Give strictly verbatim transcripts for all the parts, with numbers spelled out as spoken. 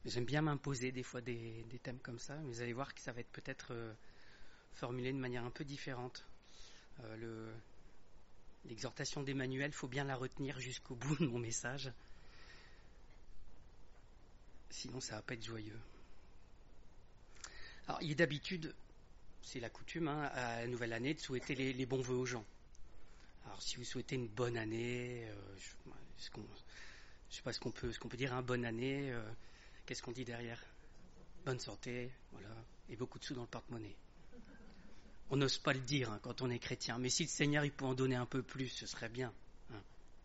J'aime bien m'imposer des fois des, des thèmes comme ça, mais vous allez voir que ça va être peut-être euh, formulé de manière un peu différente. Euh, le, l'exhortation d'Emmanuel, il faut bien la retenir jusqu'au bout de mon message. Sinon, ça va pas être joyeux. Alors, il est d'habitude, c'est la coutume, hein, à la nouvelle année, de souhaiter les, les bons vœux aux gens. Alors, si vous souhaitez une bonne année, euh, je, est-ce qu'on, je sais pas ce qu'on peut, ce qu'on peut dire, une hein, bonne année, euh, qu'est-ce qu'on dit derrière ? Bonne santé, voilà, et beaucoup de sous dans le porte-monnaie. On n'ose pas le dire hein, quand on est chrétien, mais si le Seigneur il peut en donner un peu plus, ce serait bien. Hein.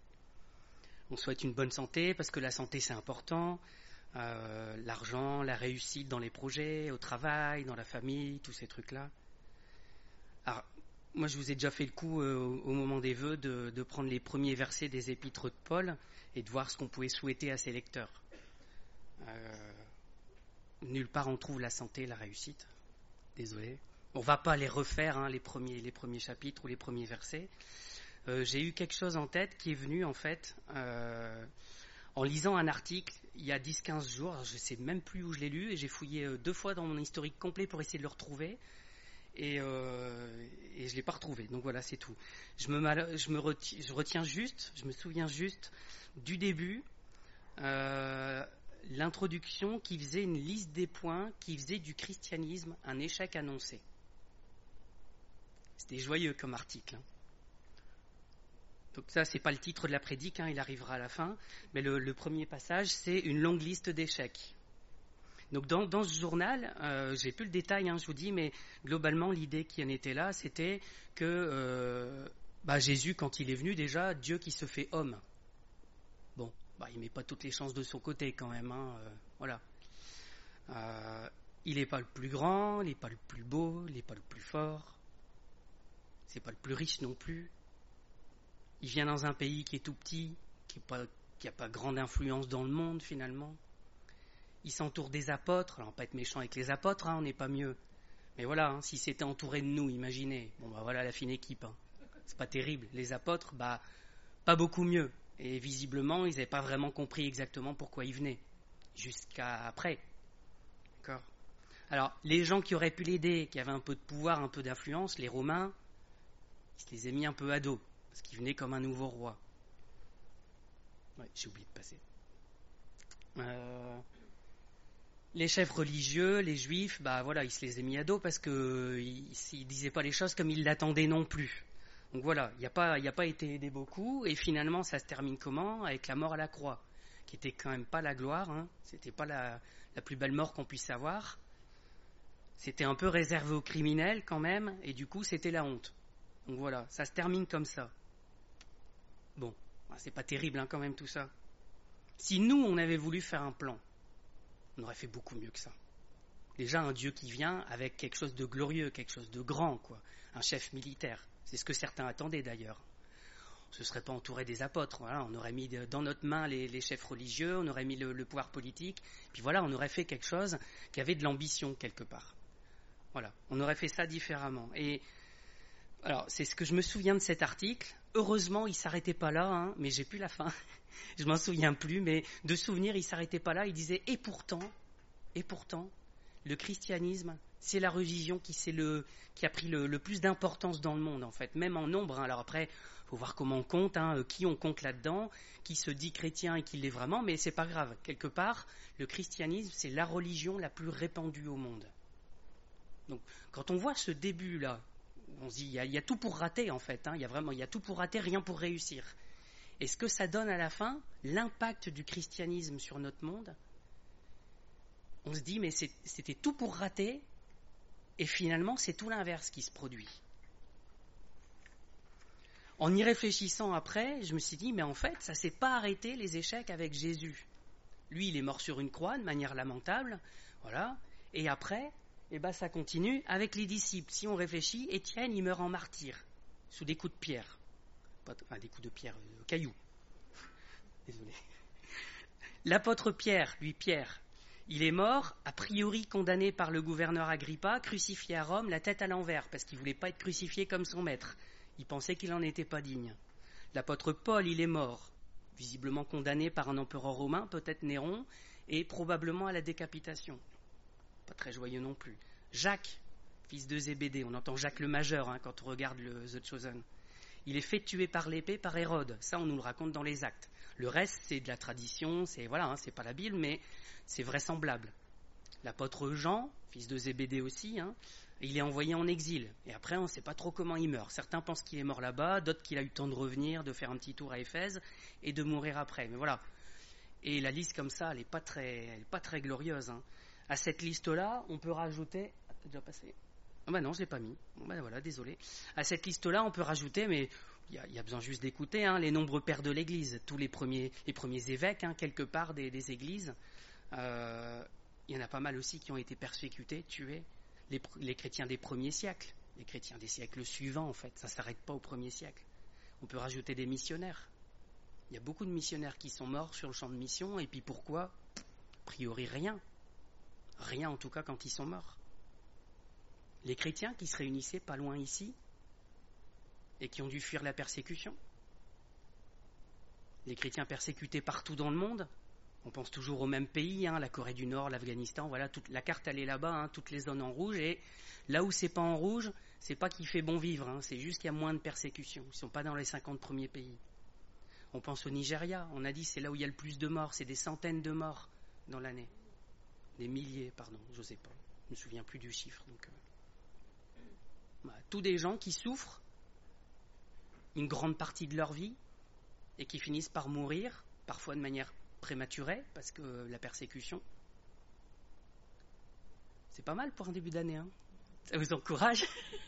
On souhaite une bonne santé parce que la santé c'est important, euh, l'argent, la réussite dans les projets, au travail, dans la famille, tous ces trucs-là. Alors, moi je vous ai déjà fait le coup euh, au moment des vœux de, de prendre les premiers versets des épîtres de Paul et de voir ce qu'on pouvait souhaiter à ses lecteurs. Euh, nulle part on trouve la santé, la réussite. Désolé. On ne va pas les refaire, hein, les, premiers, les premiers chapitres ou les premiers versets. Euh, j'ai eu quelque chose en tête qui est venu, en fait, euh, en lisant un article il y a dix quinze jours. Je ne sais même plus où je l'ai lu et j'ai fouillé euh, deux fois dans mon historique complet pour essayer de le retrouver. Et, euh, et je ne l'ai pas retrouvé. Donc voilà, c'est tout. Je me, mal, je me retiens, je retiens juste, je me souviens juste du début, euh, l'introduction qui faisait une liste des points qui faisait du christianisme un échec annoncé. C'était joyeux comme article. Hein. Donc ça, c'est pas le titre de la prédique, hein, il arrivera à la fin. Mais le, le premier passage, c'est une longue liste d'échecs. Donc dans, dans ce journal, euh, j'ai plus le détail, hein, je vous dis, mais globalement, l'idée qui en était là, c'était que euh, bah, Jésus, quand il est venu, déjà, Dieu qui se fait homme. Bon, bah, il met pas toutes les chances de son côté quand même. Hein, euh, voilà. Euh, il n'est pas le plus grand, il n'est pas le plus beau, il n'est pas le plus fort. C'est pas le plus riche non plus. Il vient dans un pays qui est tout petit, qui n'a pas grande influence dans le monde finalement. Il s'entoure des apôtres. Alors, on va pas être méchant avec les apôtres, hein, on n'est pas mieux. Mais voilà, hein, si c'était entouré de nous, imaginez. Bon, bah voilà la fine équipe. Hein. C'est pas terrible. Les apôtres, bah, pas beaucoup mieux. Et visiblement, ils n'avaient pas vraiment compris exactement pourquoi ils venaient. Jusqu'à après. D'accord ? Alors, les gens qui auraient pu l'aider, qui avaient un peu de pouvoir, un peu d'influence, les Romains, il se les a mis un peu à dos, parce qu'il venait comme un nouveau roi. Ouais, j'ai oublié de passer. Euh, les chefs religieux, les juifs, bah voilà, il se les a mis à dos parce qu'ils ne disaient pas les choses comme ils l'attendaient non plus. Donc voilà, il n'a pas, il n'a pas été aidé beaucoup, et finalement ça se termine comment ? Avec la mort à la croix, qui était quand même pas la gloire, hein. C'était pas la, la plus belle mort qu'on puisse avoir. C'était un peu réservé aux criminels quand même, et du coup c'était la honte. Donc voilà, ça se termine comme ça. Bon, c'est pas terrible hein, quand même tout ça. Si nous, on avait voulu faire un plan, on aurait fait beaucoup mieux que ça. Déjà, un Dieu qui vient avec quelque chose de glorieux, quelque chose de grand, quoi. Un chef militaire. C'est ce que certains attendaient d'ailleurs. On ne se serait pas entouré des apôtres. Voilà, on aurait mis dans notre main les, les chefs religieux, on aurait mis le, le pouvoir politique, puis voilà, on aurait fait quelque chose qui avait de l'ambition quelque part. Voilà, on aurait fait ça différemment. Et alors, c'est ce que je me souviens de cet article. Heureusement, il ne s'arrêtait pas là, hein, mais j'ai plus la fin. Je m'en souviens plus, mais de souvenir, il ne s'arrêtait pas là. Il disait, et pourtant, et pourtant, le christianisme, c'est la religion qui, c'est le, qui a pris le, le plus d'importance dans le monde, en fait, même en nombre. Hein. Alors après, il faut voir comment on compte, hein, qui on compte là-dedans, qui se dit chrétien et qui l'est vraiment, mais c'est pas grave. Quelque part, le christianisme, c'est la religion la plus répandue au monde. Donc, quand on voit ce début-là, on se dit, il y, a, il y a tout pour rater, en fait. Hein, il y a vraiment, il y a tout pour rater, rien pour réussir. Et ce que ça donne à la fin, l'impact du christianisme sur notre monde, on se dit, mais c'est, c'était tout pour rater, et finalement, c'est tout l'inverse qui se produit. En y réfléchissant après, je me suis dit, mais en fait, ça ne s'est pas arrêté, les échecs avec Jésus. Lui, il est mort sur une croix de manière lamentable, voilà, et après, eh ben, ça continue avec les disciples. Si on réfléchit, Étienne, il meurt en martyr, sous des coups de pierre. Pas, enfin, des coups de pierre, de cailloux. Désolé. L'apôtre Pierre, lui, Pierre, il est mort, a priori condamné par le gouverneur Agrippa, crucifié à Rome, la tête à l'envers, parce qu'il ne voulait pas être crucifié comme son maître. Il pensait qu'il n'en était pas digne. L'apôtre Paul, il est mort, visiblement condamné par un empereur romain, peut-être Néron, et probablement à la décapitation. Pas très joyeux non plus. Jacques, fils de Zébédée, on entend Jacques le Majeur hein, quand on regarde le The Chosen. Il est fait tuer par l'épée par Hérode. Ça, on nous le raconte dans les Actes. Le reste, c'est de la tradition, c'est voilà, hein, c'est pas la Bible, mais c'est vraisemblable. L'apôtre Jean, fils de Zébédée aussi, hein, il est envoyé en exil. Et après, on ne sait pas trop comment il meurt. Certains pensent qu'il est mort là-bas, d'autres qu'il a eu le temps de revenir, de faire un petit tour à Éphèse et de mourir après. Mais voilà. Et la liste comme ça, elle n'est pas très, elle est pas très glorieuse. Hein. À cette liste-là, on peut rajouter... C'est déjà passé. Ah ben non, je ne l'ai pas mis. Bon ben voilà, désolé. À cette liste-là, on peut rajouter, mais il y, y a besoin juste d'écouter, hein, les nombreux pères de l'Église, tous les premiers, les premiers évêques, hein, quelque part, des, des églises. Euh, il y en a pas mal aussi qui ont été persécutés, tués. Les, les chrétiens des premiers siècles, les chrétiens des siècles suivants, en fait. Ça ne s'arrête pas au premier siècle. On peut rajouter des missionnaires. Il y a beaucoup de missionnaires qui sont morts sur le champ de mission, et puis pourquoi ? A priori, rien. Rien, en tout cas, quand ils sont morts. Les chrétiens qui se réunissaient pas loin ici, et qui ont dû fuir la persécution. Les chrétiens persécutés partout dans le monde. On pense toujours au même pays, hein, la Corée du Nord, l'Afghanistan, voilà, toute, la carte elle est là-bas, hein, toutes les zones en rouge, et là où c'est pas en rouge, c'est pas qu'il fait bon vivre, hein, c'est juste qu'il y a moins de persécutions, ils sont pas dans les cinquante premiers pays. On pense au Nigeria, on a dit c'est là où il y a le plus de morts, c'est des centaines de morts dans l'année. Des milliers, pardon, je sais pas, je me souviens plus du chiffre. Donc, euh, bah, tous des gens qui souffrent une grande partie de leur vie, et qui finissent par mourir, parfois de manière prématuré, parce que la persécution, c'est pas mal pour un début d'année, hein. Ça vous encourage.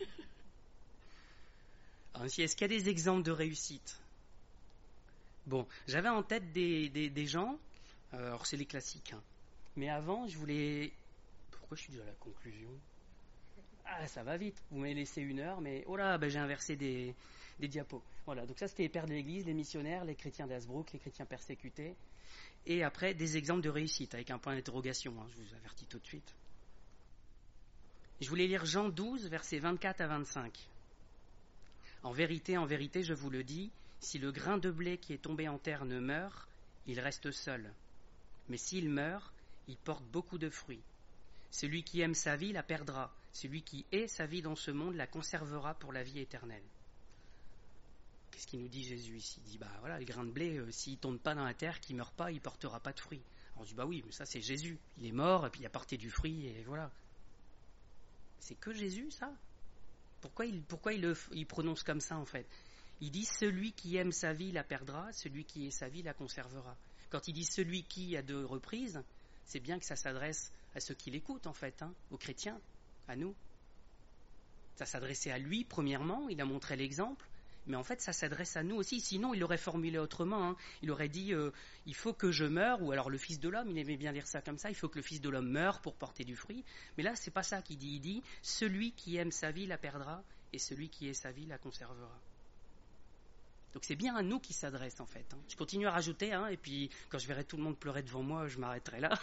Alors, est-ce qu'il y a des exemples de réussite ? Bon, j'avais en tête des, des, des gens, euh, alors c'est les classiques, hein. Mais avant, je voulais... Pourquoi je suis déjà à la conclusion ? Ah, ça va vite, vous m'avez laissé une heure, mais oh là, ben, j'ai inversé des, des diapos. Voilà, donc ça c'était les pères de l'Église, les missionnaires, les chrétiens d'Hasbrook, les chrétiens persécutés. Et après, des exemples de réussite, avec un point d'interrogation, hein, je vous avertis tout de suite. Je voulais lire Jean douze, versets vingt-quatre à vingt-cinq. En vérité, en vérité, je vous le dis, si le grain de blé qui est tombé en terre ne meurt, il reste seul. Mais s'il meurt, il porte beaucoup de fruits. Celui qui aime sa vie la perdra. Celui qui hait sa vie dans ce monde la conservera pour la vie éternelle. Qu'est-ce qu'il nous dit Jésus ici ? Il dit, bah voilà, le grain de blé, euh, s'il ne tombe pas dans la terre, qu'il ne meurt pas, il ne portera pas de fruits. Alors je dis, bah oui, mais ça c'est Jésus. Il est mort, et puis il a porté du fruit, et voilà. C'est que Jésus, ça ? Pourquoi il, pourquoi il, le, il prononce comme ça, en fait ? Il dit, celui qui aime sa vie la perdra, celui qui hait sa vie la conservera. Quand il dit celui qui à deux reprises, c'est bien que ça s'adresse à ceux qui l'écoutent, en fait, hein, aux chrétiens, à nous. Ça s'adressait à lui, premièrement, il a montré l'exemple. Mais en fait, ça s'adresse à nous aussi. Sinon, il l'aurait formulé autrement. Hein. Il aurait dit euh, « il faut que je meure », ou alors le Fils de l'homme, il aimait bien dire ça comme ça, « il faut que le Fils de l'homme meure pour porter du fruit ». Mais là, c'est pas ça qu'il dit. Il dit « celui qui aime sa vie la perdra, et celui qui hait sa vie la conservera ». Donc c'est bien à nous qu'il s'adresse, en fait. Hein. Je continue à rajouter, hein, et puis quand je verrai tout le monde pleurer devant moi, je m'arrêterai là.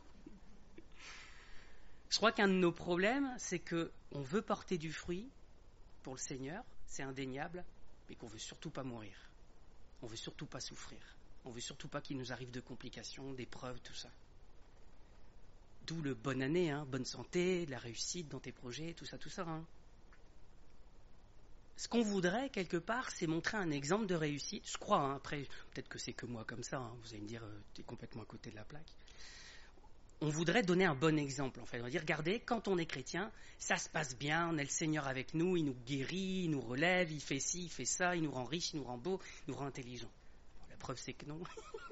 Je crois qu'un de nos problèmes, c'est qu'on veut porter du fruit pour le Seigneur, c'est indéniable, mais qu'on ne veut surtout pas mourir. On ne veut surtout pas souffrir. On ne veut surtout pas qu'il nous arrive de complications, d'épreuves, tout ça. D'où le bonne année, hein, bonne santé, la réussite dans tes projets, tout ça, tout ça. Hein. Ce qu'on voudrait, quelque part, c'est montrer un exemple de réussite. Je crois, hein, après, peut-être que c'est que moi comme ça, hein, vous allez me dire, euh, tu es complètement à côté de la plaque. On voudrait donner un bon exemple, en fait. On va dire, regardez, quand on est chrétien, ça se passe bien, on a le Seigneur avec nous, il nous guérit, il nous relève, il fait ci, il fait ça, il nous rend riche, il nous rend beau, il nous rend intelligent. Bon, la preuve, c'est que non.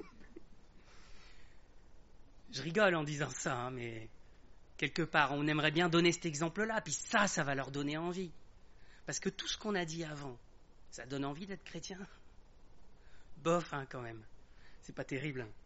Je rigole en disant ça, hein, mais quelque part, on aimerait bien donner cet exemple-là, puis ça, ça va leur donner envie. Parce que tout ce qu'on a dit avant, ça donne envie d'être chrétien. Bof, hein, quand même. C'est pas terrible, hein.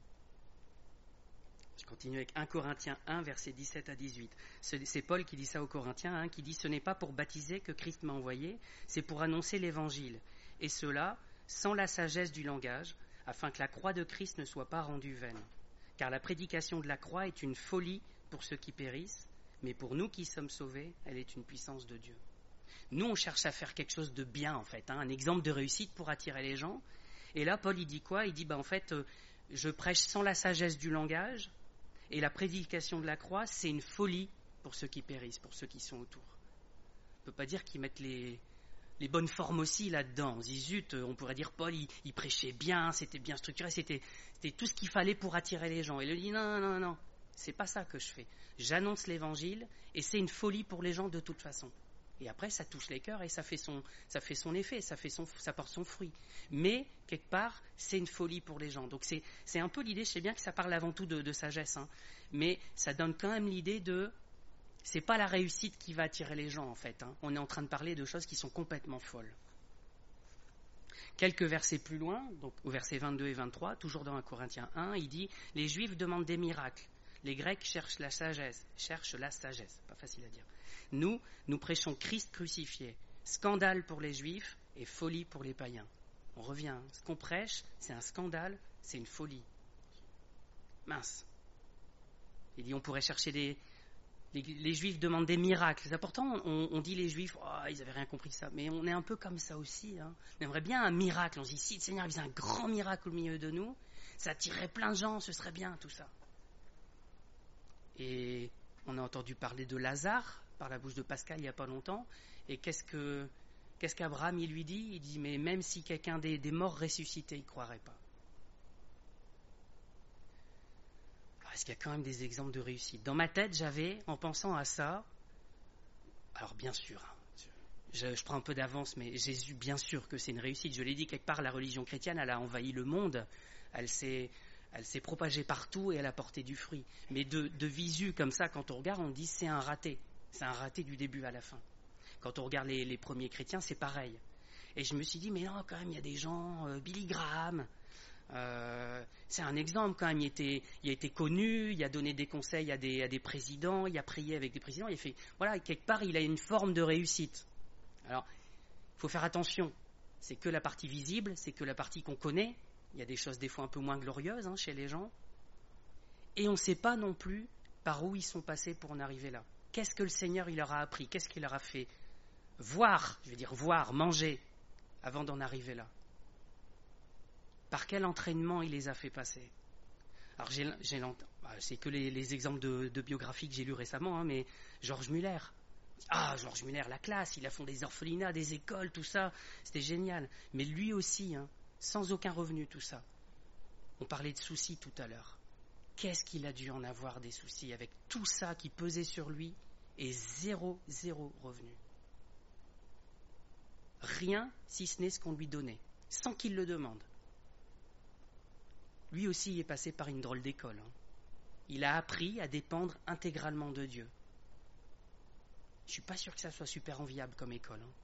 Je continue avec un Corinthiens un, versets dix-sept à dix-huit. C'est Paul qui dit ça aux Corinthiens, hein, qui dit « Ce n'est pas pour baptiser que Christ m'a envoyé, c'est pour annoncer l'évangile. Et cela, sans la sagesse du langage, afin que la croix de Christ ne soit pas rendue vaine. Car la prédication de la croix est une folie pour ceux qui périssent, mais pour nous qui sommes sauvés, elle est une puissance de Dieu. » Nous, on cherche à faire quelque chose de bien, en fait, hein, un exemple de réussite pour attirer les gens. Et là, Paul, il dit quoi ? Il dit, bah, en fait, euh, je prêche sans la sagesse du langage, Et la prédication de la croix, c'est une folie pour ceux qui périssent, pour ceux qui sont autour. On ne peut pas dire qu'ils mettent les, les bonnes formes aussi là-dedans. On se dit, zut, on pourrait dire, Paul, il, il prêchait bien, c'était bien structuré, c'était, c'était tout ce qu'il fallait pour attirer les gens. Et il dit, non, non, non, non, c'est pas ça que je fais. J'annonce l'évangile, et c'est une folie pour les gens de toute façon. Et après, ça touche les cœurs et ça fait son, ça fait son effet, ça, fait son, ça porte son fruit. Mais, quelque part, c'est une folie pour les gens. Donc c'est, c'est un peu l'idée, je sais bien que ça parle avant tout de, de sagesse, hein, mais ça donne quand même l'idée de, c'est pas la réussite qui va attirer les gens en fait. Hein. On est en train de parler de choses qui sont complètement folles. Quelques versets plus loin, donc au verset vingt-deux et vingt-trois, toujours dans un Corinthiens un, il dit, les Juifs demandent des miracles, les Grecs cherchent la sagesse, cherchent la sagesse, pas facile à dire. Nous, nous prêchons Christ crucifié, scandale pour les Juifs et folie pour les païens. On revient, hein. Ce qu'on prêche, c'est un scandale, c'est une folie. Mince. Il dit, on pourrait chercher des... Les, les Juifs demandent des miracles. C'est important, on, on dit les Juifs, oh, ils n'avaient rien compris de ça. Mais on est un peu comme ça aussi. Hein. On aimerait bien un miracle. On se dit, si le Seigneur faisait un grand miracle au milieu de nous, ça attirerait plein de gens, ce serait bien tout ça. Et on a entendu parler de Lazare par la bouche de Pascal il n'y a pas longtemps. Et qu'est-ce que qu'est-ce qu'Abraham il lui dit? Il dit, mais même si quelqu'un des, des morts ressuscités, il ne croirait pas. Alors, est-ce qu'il y a quand même des exemples de réussite? Dans ma tête, j'avais, en pensant à ça, alors bien sûr, je, je prends un peu d'avance, mais Jésus, bien sûr que c'est une réussite. Je l'ai dit, quelque part, la religion chrétienne, elle a envahi le monde. Elle s'est... Elle s'est propagée partout et elle a porté du fruit. Mais de, de visu comme ça, quand on regarde, on dit c'est un raté. C'est un raté du début à la fin. Quand on regarde les, les premiers chrétiens, c'est pareil. Et je me suis dit, mais non, quand même, il y a des gens, euh, Billy Graham, euh, c'est un exemple quand même. Il, était, il a été connu, il a donné des conseils à des, à des présidents, il a prié avec des présidents, il a fait, voilà, quelque part, il a une forme de réussite. Alors, il faut faire attention. C'est que la partie visible, c'est que la partie qu'on connaît. Il y a des choses des fois un peu moins glorieuses hein, chez les gens. Et on ne sait pas non plus par où ils sont passés pour en arriver là. Qu'est-ce que le Seigneur il leur a appris? Qu'est-ce qu'il leur a fait voir, je veux dire voir, manger, avant d'en arriver là? Par quel entraînement il les a fait passer? Alors j'ai, j'ai c'est que les, les exemples de, de biographie que j'ai lus récemment, hein, mais Georges Muller. Ah, Georges Muller, la classe, il a fondé des orphelinats, des écoles, tout ça, c'était génial. Mais lui aussi, hein, sans aucun revenu, tout ça. On parlait de soucis tout à l'heure. Qu'est-ce qu'il a dû en avoir des soucis avec tout ça qui pesait sur lui et zéro, zéro revenu. Rien si ce n'est ce qu'on lui donnait, sans qu'il le demande. Lui aussi est passé par une drôle d'école. Hein. Il a appris à dépendre intégralement de Dieu. Je ne suis pas sûr que ça soit super enviable comme école. Hein.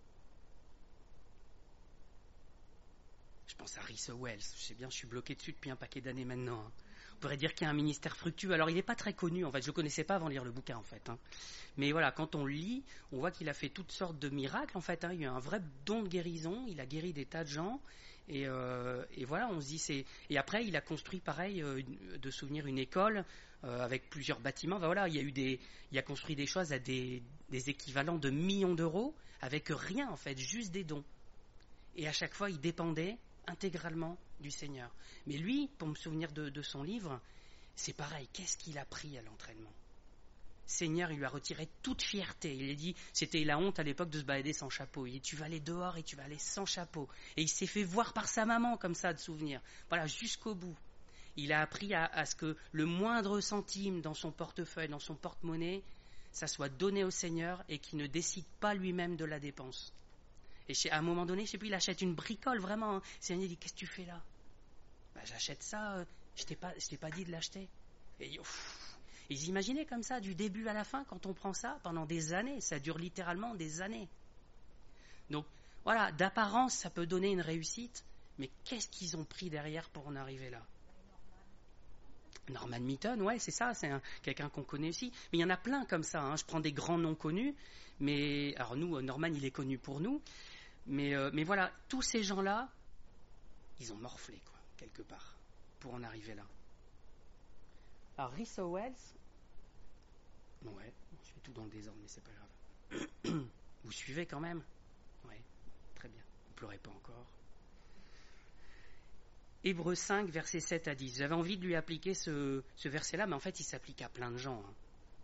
Je pense à Rhys Wells, je sais bien, je suis bloqué dessus depuis un paquet d'années maintenant. Hein. On pourrait dire qu'il y a un ministère fructueux. Alors il n'est pas très connu, en fait, je ne le connaissais pas avant de lire le bouquin, en fait. Hein. Mais voilà, quand on le lit, on voit qu'il a fait toutes sortes de miracles, en fait. Hein. Il y a eu un vrai don de guérison, il a guéri des tas de gens. Et, euh, et voilà, on se dit, c'est... Et après, il a construit, pareil, euh, de souvenir, une école euh, avec plusieurs bâtiments. Enfin, voilà, il, y a eu des... il a construit des choses à des, des équivalents de millions d'euros, avec rien, en fait, juste des dons. Et à chaque fois, il dépendait intégralement du Seigneur. Mais lui, pour me souvenir de, de son livre, c'est pareil. Qu'est-ce qu'il a pris à l'entraînement? Seigneur, il lui a retiré toute fierté. Il a dit, c'était la honte à l'époque de se balader sans chapeau. Il dit, tu vas aller dehors et tu vas aller sans chapeau. Et il s'est fait voir par sa maman comme ça, de souvenir. Voilà, jusqu'au bout. Il a appris à, à ce que le moindre centime dans son portefeuille, dans son porte-monnaie, ça soit donné au Seigneur et qu'il ne décide pas lui-même de la dépense. Et à un moment donné, je ne sais plus, il achète une bricole, vraiment. Hein. Le Seigneur dit, qu'est-ce que tu fais là? Bah, j'achète ça, euh, je t'ai pas, je t'ai pas dit de l'acheter. Et ouf, ils imaginaient comme ça, du début à la fin, quand on prend ça, pendant des années. Ça dure littéralement des années. Donc, voilà, d'apparence, ça peut donner une réussite, mais qu'est-ce qu'ils ont pris derrière pour en arriver là? Norman Mitton, ouais, c'est ça, c'est un, quelqu'un qu'on connaît aussi. Mais il y en a plein comme ça. Hein. Je prends des grands noms connus, mais alors nous, Norman, il est connu pour nous. Mais, euh, mais voilà, tous ces gens-là, ils ont morflé, quoi, quelque part, pour en arriver là. Alors, Rhys Wells, ouais, je fais tout dans le désordre, mais c'est pas grave. Vous suivez quand même? Ouais, très bien. Vous pleurez pas encore. Hébreux cinq, versets sept à dix. J'avais envie de lui appliquer ce, ce verset-là, mais en fait, il s'applique à plein de gens. Hein.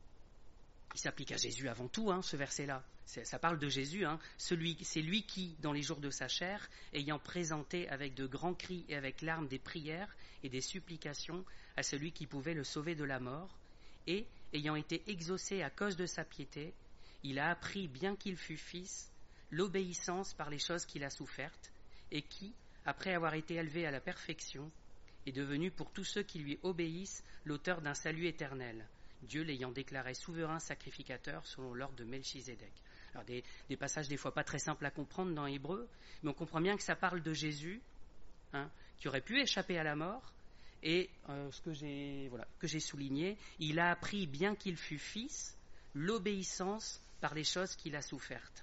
Il s'applique à Jésus avant tout, hein, ce verset-là. C'est, ça parle de Jésus. Hein. Celui, c'est lui qui, dans les jours de sa chair, ayant présenté avec de grands cris et avec larmes des prières et des supplications à celui qui pouvait le sauver de la mort, et, ayant été exaucé à cause de sa piété, il a appris, bien qu'il fût fils, l'obéissance par les choses qu'il a souffertes, et qui, après avoir été élevé à la perfection, est devenu pour tous ceux qui lui obéissent l'auteur d'un salut éternel, Dieu l'ayant déclaré souverain sacrificateur selon l'ordre de Melchizedek. Alors des, des passages des fois pas très simples à comprendre dans Hébreu, mais on comprend bien que ça parle de Jésus, hein, qui aurait pu échapper à la mort, et euh, ce que j'ai, voilà, que j'ai souligné, il a appris, bien qu'il fût fils, l'obéissance par les choses qu'il a souffertes.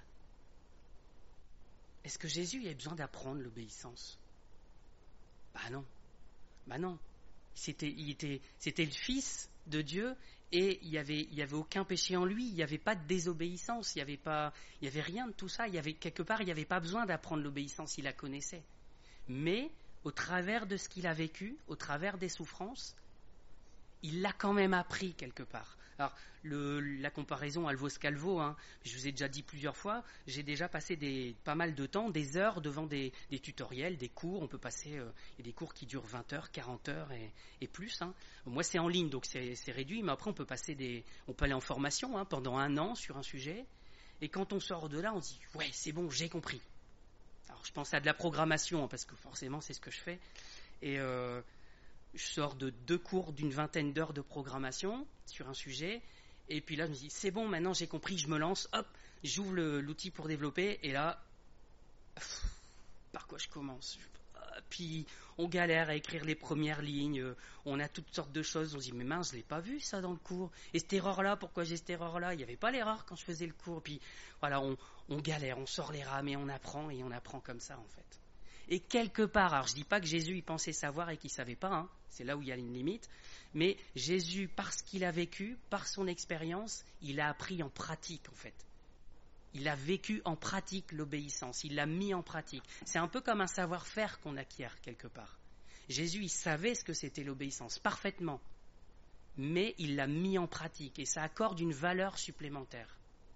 Est-ce que Jésus a besoin d'apprendre l'obéissance ? Bah non, bah non. C'était, il était, c'était le Fils de Dieu et il n'y avait, il y avait aucun péché en lui, il n'y avait pas de désobéissance, il n'y avait, pas, il y avait rien de tout ça. Il y avait, quelque part, il n'y avait pas besoin d'apprendre l'obéissance, il la connaissait. Mais au travers de ce qu'il a vécu, au travers des souffrances, il l'a quand même appris quelque part. Alors, le, la comparaison Alvos-Calvo, hein, je vous ai déjà dit plusieurs fois, j'ai déjà passé des, pas mal de temps, des heures devant des, des tutoriels, des cours. On peut passer, euh, il y a des cours qui durent vingt heures, quarante heures et, et plus. Hein. Moi, c'est en ligne, donc c'est, c'est réduit, mais après, on peut passer des, on peut aller en formation hein, pendant un an sur un sujet. Et quand on sort de là, on dit, ouais, c'est bon, j'ai compris. Alors, je pense à de la programmation, hein, parce que forcément, c'est ce que je fais. Et euh, je sors de deux cours d'une vingtaine d'heures de programmation sur un sujet, et puis là je me dis c'est bon, maintenant j'ai compris, je me lance, hop, j'ouvre le, l'outil pour développer, et là, pff, par quoi je commence ? Puis on galère à écrire les premières lignes, on a toutes sortes de choses, on se dit mais mince, je l'ai pas vu ça dans le cours, et cette erreur-là, pourquoi j'ai cette erreur-là ? Il n'y avait pas l'erreur quand je faisais le cours, puis voilà, on, on galère, on sort les rames, et on apprend, et on apprend comme ça en fait. Et quelque part, alors je ne dis pas que Jésus il pensait savoir et qu'il ne savait pas, hein, c'est là où il y a une limite, mais Jésus, parce qu'il a vécu, par son expérience, il a appris en pratique en fait. Il a vécu en pratique l'obéissance, il l'a mis en pratique. C'est un peu comme un savoir-faire qu'on acquiert quelque part. Jésus, il savait ce que c'était l'obéissance, parfaitement, mais il l'a mis en pratique et ça accorde une valeur supplémentaire.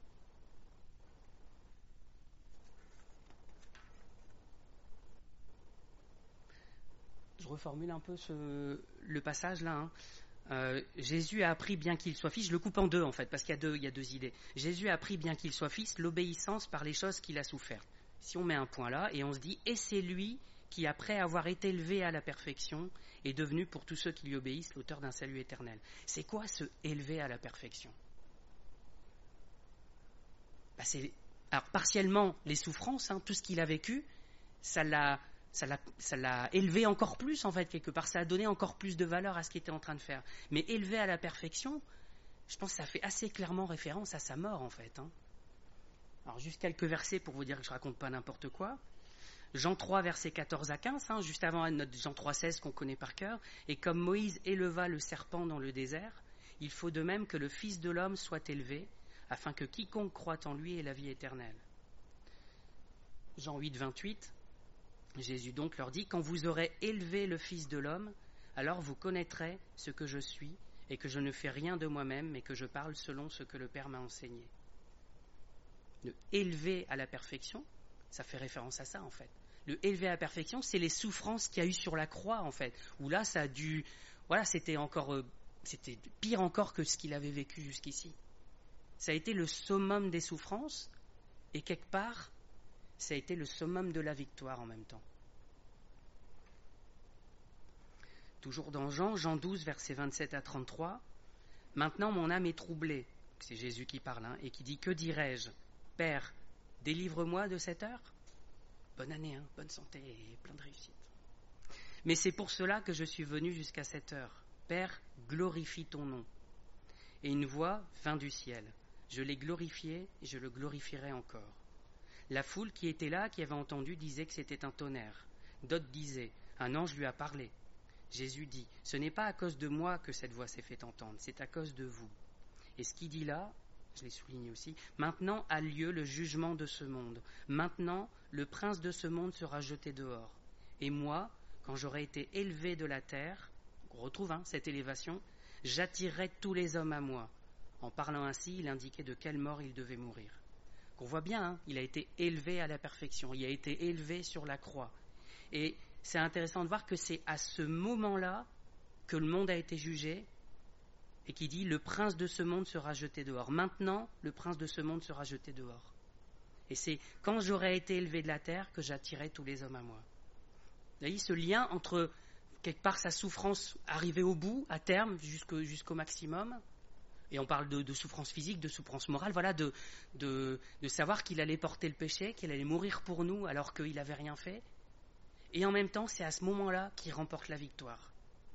Je reformule un peu ce, le passage là. Hein. Euh, Jésus a appris, bien qu'il soit fils, je le coupe en deux en fait, parce qu'il y a deux, il y a deux idées. Jésus a appris, bien qu'il soit fils, l'obéissance par les choses qu'il a souffert. Si on met un point là, et on se dit, et c'est lui qui, après avoir été élevé à la perfection, est devenu pour tous ceux qui lui obéissent l'auteur d'un salut éternel. C'est quoi ce élevé à la perfection ? Bah, c'est, alors partiellement les souffrances, hein, tout ce qu'il a vécu, ça l'a Ça l'a, ça l'a élevé encore plus, en fait, quelque part. Ça a donné encore plus de valeur à ce qu'il était en train de faire. Mais élevé à la perfection, je pense que ça fait assez clairement référence à sa mort, en fait. Hein. Alors, juste quelques versets pour vous dire que je ne raconte pas n'importe quoi. Jean trois, versets quatorze à quinze, hein, juste avant notre Jean trois, seize qu'on connaît par cœur. Et comme Moïse éleva le serpent dans le désert, il faut de même que le Fils de l'homme soit élevé, afin que quiconque croit en lui ait la vie éternelle. Jean huit, vingt-huit. Jésus donc leur dit, quand vous aurez élevé le Fils de l'homme, alors vous connaîtrez ce que je suis et que je ne fais rien de moi-même, mais que je parle selon ce que le Père m'a enseigné. Le élever à la perfection, ça fait référence à ça en fait. Le élever à la perfection, c'est les souffrances qu'il y a eu sur la croix en fait, où là ça a dû, voilà, c'était encore, euh, c'était pire encore que ce qu'il avait vécu jusqu'ici. Ça a été le summum des souffrances et quelque part, ça a été le summum de la victoire en même temps. Toujours dans Jean, Jean douze, versets vingt-sept à trente-trois. Maintenant mon âme est troublée, c'est Jésus qui parle, hein, et qui dit, que dirais-je ? Père, délivre-moi de cette heure ? Bonne année, hein, bonne santé et plein de réussite. Mais c'est pour cela que je suis venu jusqu'à cette heure. Père, glorifie ton nom. Et une voix vint du ciel. Je l'ai glorifié et je le glorifierai encore. La foule qui était là, qui avait entendu, disait que c'était un tonnerre. D'autres disaient, un ange lui a parlé. Jésus dit, ce n'est pas à cause de moi que cette voix s'est fait entendre, c'est à cause de vous. Et ce qu'il dit là, je l'ai souligné aussi, maintenant a lieu le jugement de ce monde. Maintenant, le prince de ce monde sera jeté dehors. Et moi, quand j'aurai été élevé de la terre, on retrouve hein, cette élévation, j'attirerai tous les hommes à moi. En parlant ainsi, il indiquait de quelle mort il devait mourir. On voit bien, hein, il a été élevé à la perfection, il a été élevé sur la croix. Et c'est intéressant de voir que c'est à ce moment-là que le monde a été jugé et qui dit « le prince de ce monde sera jeté dehors ». Maintenant, le prince de ce monde sera jeté dehors. Et c'est quand j'aurai été élevé de la terre que j'attirerai tous les hommes à moi. Vous voyez ce lien entre, quelque part, sa souffrance arrivée au bout, à terme, jusqu'au, jusqu'au maximum. Et on parle de, de souffrance physique, de souffrance morale, voilà, de, de, de savoir qu'il allait porter le péché, qu'il allait mourir pour nous alors qu'il n'avait rien fait. Et en même temps, c'est à ce moment-là qu'il remporte la victoire.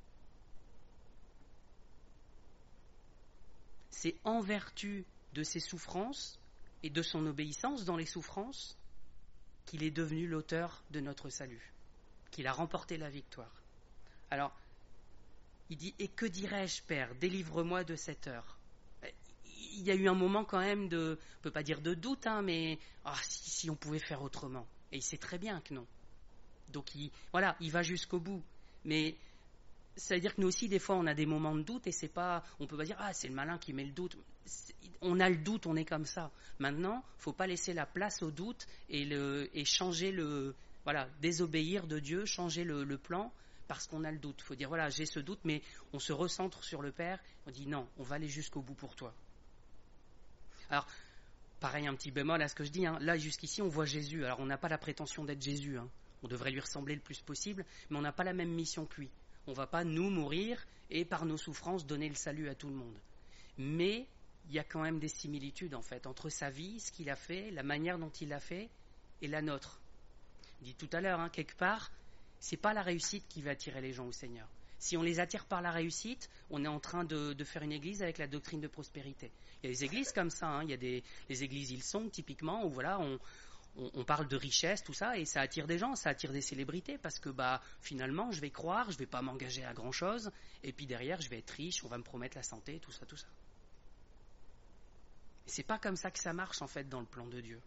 C'est en vertu de ses souffrances et de son obéissance dans les souffrances qu'il est devenu l'auteur de notre salut, qu'il a remporté la victoire. Alors, il dit « Et que dirais-je, Père, délivre-moi de cette heure ?» Il y a eu un moment quand même de, on ne peut pas dire de doute, hein, mais ah, si, si on pouvait faire autrement. Et il sait très bien que non. Donc il, voilà, il va jusqu'au bout. Mais ça veut dire que nous aussi, des fois, on a des moments de doute et c'est pas, on peut pas dire ah c'est le malin qui met le doute. C'est, on a le doute, on est comme ça. Maintenant, faut pas laisser la place au doute et le et changer le, voilà, désobéir de Dieu, changer le, le plan parce qu'on a le doute. Il faut dire voilà, j'ai ce doute, mais on se recentre sur le Père. On dit non, on va aller jusqu'au bout pour toi. Alors, pareil, un petit bémol à ce que je dis. Hein. Là, jusqu'ici, on voit Jésus. Alors, on n'a pas la prétention d'être Jésus. Hein. On devrait lui ressembler le plus possible, mais on n'a pas la même mission que lui. On ne va pas nous mourir et par nos souffrances donner le salut à tout le monde. Mais il y a quand même des similitudes en fait entre sa vie, ce qu'il a fait, la manière dont il l'a fait et la nôtre. Je dis tout à l'heure, hein, quelque part, c'est pas la réussite qui va attirer les gens au Seigneur. Si on les attire par la réussite, on est en train de, de faire une église avec la doctrine de prospérité. Il y a des églises comme ça, hein, il y a des les églises Hillsong typiquement où voilà on On, on parle de richesse, tout ça, et ça attire des gens, ça attire des célébrités, parce que bah finalement, je vais croire, je vais pas m'engager à grand chose, et puis derrière, je vais être riche, on va me promettre la santé, tout ça, tout ça. Et c'est pas comme ça que ça marche en fait dans le plan de Dieu.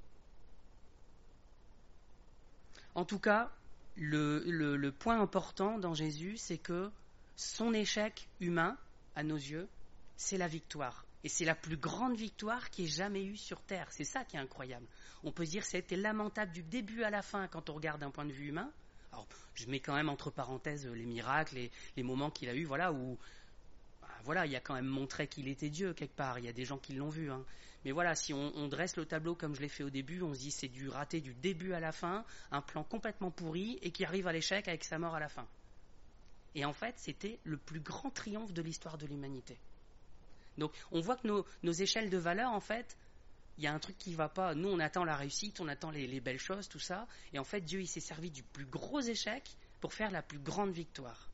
En tout cas, le, le, le point important dans Jésus, c'est que son échec humain, à nos yeux, c'est la victoire. Et c'est la plus grande victoire qui ait jamais eue sur Terre. C'est ça qui est incroyable. On peut se dire que ça a été lamentable du début à la fin quand on regarde d'un point de vue humain. Alors, je mets quand même entre parenthèses les miracles, les, les moments qu'il a eus, voilà, où bah, voilà, il a quand même montré qu'il était Dieu quelque part. Il y a des gens qui l'ont vu. Hein. Mais voilà, si on, on dresse le tableau comme je l'ai fait au début, on se dit c'est du raté du début à la fin, un plan complètement pourri et qui arrive à l'échec avec sa mort à la fin. Et en fait, c'était le plus grand triomphe de l'histoire de l'humanité. Donc on voit que nos, nos échelles de valeur, en fait, il y a un truc qui ne va pas. Nous, on attend la réussite, on attend les, les belles choses, tout ça. Et en fait, Dieu, il s'est servi du plus gros échec pour faire la plus grande victoire.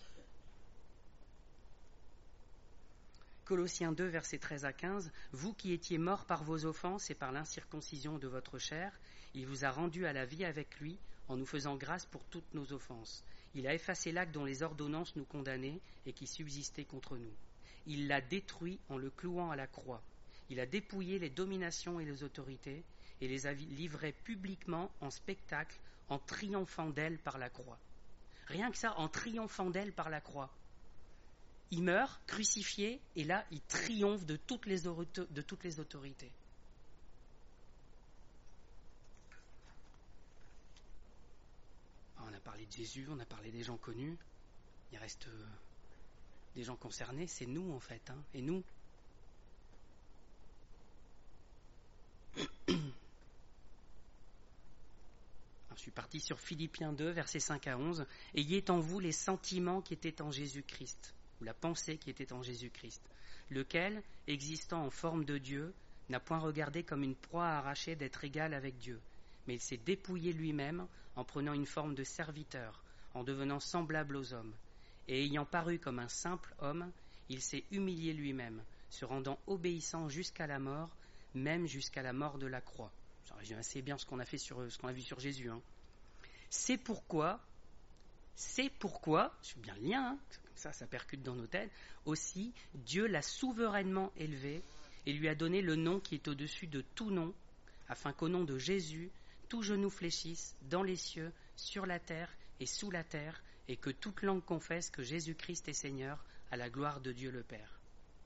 Colossiens deux, versets treize à quinze. « Vous qui étiez morts par vos offenses et par l'incirconcision de votre chair, il vous a rendus à la vie avec lui en nous faisant grâce pour toutes nos offenses. Il a effacé l'acte dont les ordonnances nous condamnaient et qui subsistait contre nous. Il l'a détruit en le clouant à la croix. Il a dépouillé les dominations et les autorités et les a livrées publiquement en spectacle en triomphant d'elles par la croix. » Rien que ça, en triomphant d'elles par la croix. Il meurt, crucifié, et là, il triomphe de toutes les, de toutes les autorités. On a parlé de Jésus, on a parlé des gens connus. Il reste... Euh, des gens concernés, c'est nous en fait, hein, et nous. Alors, je suis parti sur Philippiens deux, versets cinq à onze. « Ayez en vous les sentiments qui étaient en Jésus-Christ, ou la pensée qui était en Jésus-Christ, lequel, existant en forme de Dieu, n'a point regardé comme une proie arrachée d'être égal avec Dieu, mais il s'est dépouillé lui-même en prenant une forme de serviteur, en devenant semblable aux hommes. Et ayant paru comme un simple homme, il s'est humilié lui-même, se rendant obéissant jusqu'à la mort, même jusqu'à la mort de la croix. » Ça résume assez bien ce qu'on a fait sur ce qu'on a vu sur Jésus. Hein. C'est pourquoi, c'est pourquoi, je suis bien le lien, hein, comme ça, ça percute dans nos têtes. Aussi, Dieu l'a souverainement élevé et lui a donné le nom qui est au-dessus de tout nom, afin qu'au nom de Jésus, tout genou fléchisse dans les cieux, sur la terre et sous la terre, et que toute langue confesse que Jésus-Christ est Seigneur, à la gloire de Dieu le Père.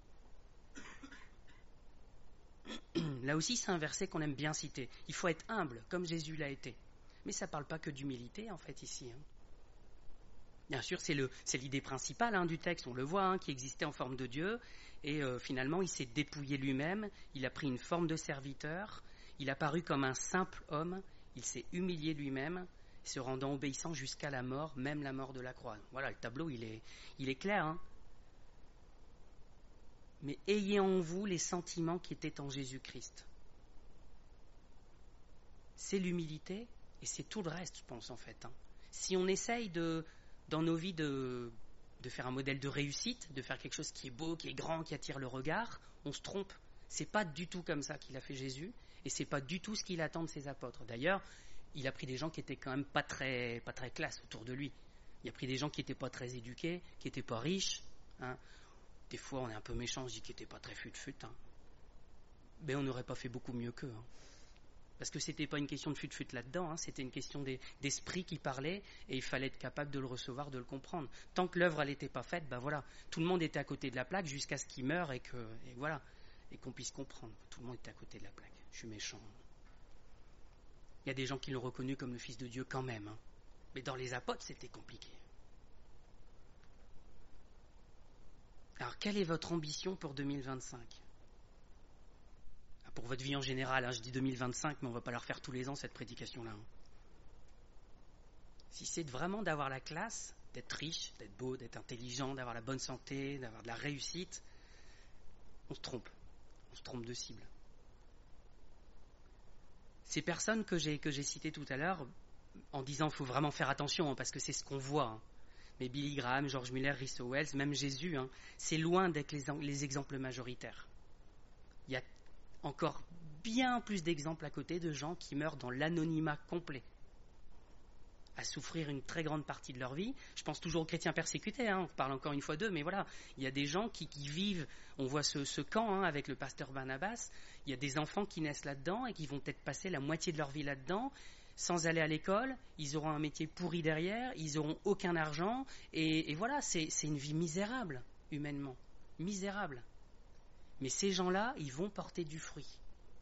Là aussi, c'est un verset qu'on aime bien citer. Il faut être humble, comme Jésus l'a été. Mais ça ne parle pas que d'humilité, en fait, ici. Hein. Bien sûr, c'est, le, c'est l'idée principale hein, du texte, on le voit, hein, qui existait en forme de Dieu. Et euh, finalement, il s'est dépouillé lui-même, il a pris une forme de serviteur, il a paru comme un simple homme, il s'est humilié lui-même, se rendant obéissant jusqu'à la mort, même la mort de la croix. Voilà, le tableau, il est, il est clair. Hein. Mais ayez en vous les sentiments qui étaient en Jésus-Christ. C'est l'humilité et c'est tout le reste, je pense, en fait. Hein. Si on essaye de, dans nos vies de, de faire un modèle de réussite, de faire quelque chose qui est beau, qui est grand, qui attire le regard, on se trompe. C'est pas du tout comme ça qu'il a fait Jésus et c'est pas du tout ce qu'il attend de ses apôtres. D'ailleurs, il a pris des gens qui étaient quand même pas très, pas très classe autour de lui. Il a pris des gens qui n'étaient pas très éduqués, qui n'étaient pas riches. Hein. Des fois, on est un peu méchant, je dis qu'ils n'étaient pas très fut-fut. Hein. Mais on n'aurait pas fait beaucoup mieux qu'eux. Hein. Parce que ce n'était pas une question de fut-fut là-dedans, hein. C'était une question des, d'esprit qui parlait, et il fallait être capable de le recevoir, de le comprendre. Tant que l'œuvre n'était pas faite, ben voilà, tout le monde était à côté de la plaque jusqu'à ce qu'il meure et, que, et, voilà, et qu'on puisse comprendre. Tout le monde était à côté de la plaque. Je suis méchant. Il y a des gens qui l'ont reconnu comme le Fils de Dieu quand même. Hein. Mais dans les apôtres, c'était compliqué. Alors, quelle est votre ambition pour deux mille vingt-cinq ? Pour votre vie en général, hein, je dis deux mille vingt-cinq, mais on ne va pas la refaire tous les ans, cette prédication-là. Hein. Si c'est vraiment d'avoir la classe, d'être riche, d'être beau, d'être intelligent, d'avoir la bonne santé, d'avoir de la réussite, on se trompe. On se trompe de cible. Ces personnes que j'ai, que j'ai citées tout à l'heure, en disant qu'il faut vraiment faire attention, hein, parce que c'est ce qu'on voit, hein. Mais Billy Graham, George Muller, Risto Wells, même Jésus, hein, c'est loin d'être les, les exemples majoritaires. Il y a encore bien plus d'exemples à côté de gens qui meurent dans l'anonymat complet, à souffrir une très grande partie de leur vie. Je pense toujours aux chrétiens persécutés, hein, on parle encore une fois d'eux, mais voilà, il y a des gens qui, qui vivent, on voit ce, ce camp hein, avec le pasteur Barnabas, il y a des enfants qui naissent là-dedans et qui vont peut-être passer la moitié de leur vie là-dedans, sans aller à l'école, ils auront un métier pourri derrière, ils n'auront aucun argent, et, et voilà, c'est, c'est une vie misérable, humainement, misérable. Mais ces gens-là, ils vont porter du fruit.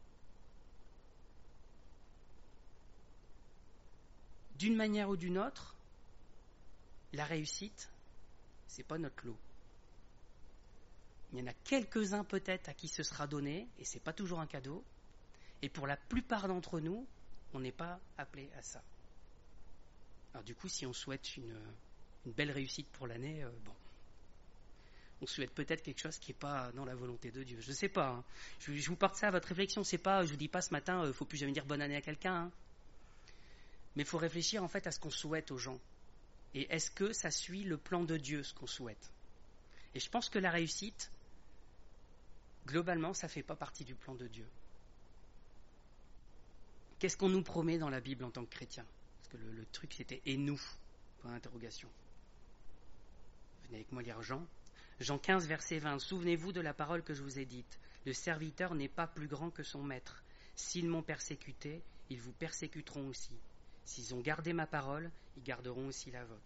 D'une manière ou d'une autre, la réussite, c'est pas notre lot. Il y en a quelques-uns peut-être à qui ce sera donné, et c'est pas toujours un cadeau. Et pour la plupart d'entre nous, on n'est pas appelé à ça. Alors du coup, si on souhaite une, une belle réussite pour l'année, euh, bon, on souhaite peut-être quelque chose qui n'est pas dans la volonté de Dieu. Je ne sais pas. Hein. Je, je vous porte ça à votre réflexion. C'est pas, je vous dis pas ce matin, il euh, ne faut plus jamais dire bonne année à quelqu'un. Hein. Mais il faut réfléchir en fait à ce qu'on souhaite aux gens. Et est-ce que ça suit le plan de Dieu, ce qu'on souhaite ? Et je pense que la réussite, globalement, ça ne fait pas partie du plan de Dieu. Qu'est-ce qu'on nous promet dans la Bible en tant que chrétien ? Parce que le, le truc, c'était « et nous » point d'interrogation. Venez avec moi lire Jean. Jean quinze, verset vingt. « Souvenez-vous de la parole que je vous ai dite. Le serviteur n'est pas plus grand que son maître. S'ils m'ont persécuté, ils vous persécuteront aussi. S'ils ont gardé ma parole, ils garderont aussi la vôtre. »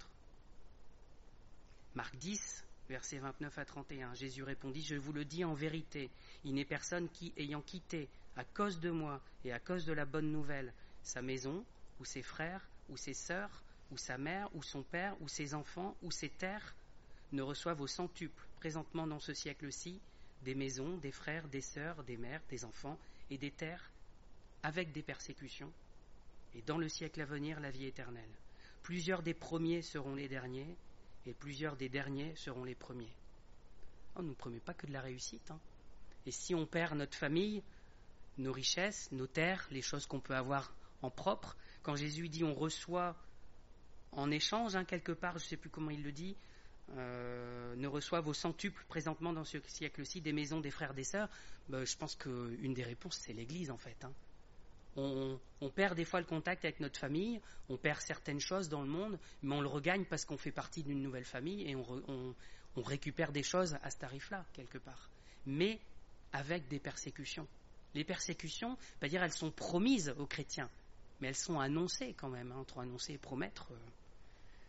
Marc dix, versets vingt-neuf à trente et un. Jésus répondit « Je vous le dis en vérité, il n'est personne qui, ayant quitté, à cause de moi et à cause de la bonne nouvelle, sa maison, ou ses frères, ou ses sœurs, ou sa mère, ou son père, ou ses enfants, ou ses terres, ne reçoivent au centuple, présentement dans ce siècle-ci, des maisons, des frères, des sœurs, des mères, des enfants et des terres, avec des persécutions, et dans le siècle à venir, la vie éternelle. Plusieurs des premiers seront les derniers, et plusieurs des derniers seront les premiers. On ne nous promet pas que de la réussite. Hein. Et si on perd notre famille, nos richesses, nos terres, les choses qu'on peut avoir en propre, quand Jésus dit on reçoit en échange, hein, quelque part, je ne sais plus comment il le dit, euh, ne reçoivent au centuple présentement dans ce siècle-ci des maisons, des frères, des sœurs, ben, je pense qu'une des réponses, c'est l'Église en fait. Hein. On, on perd des fois le contact avec notre famille, on perd certaines choses dans le monde, mais on le regagne parce qu'on fait partie d'une nouvelle famille et on, re, on, on récupère des choses à ce tarif-là, quelque part. Mais avec des persécutions. Les persécutions, pas dire elles sont promises aux chrétiens, mais elles sont annoncées quand même, hein, entre annoncer et promettre. Euh,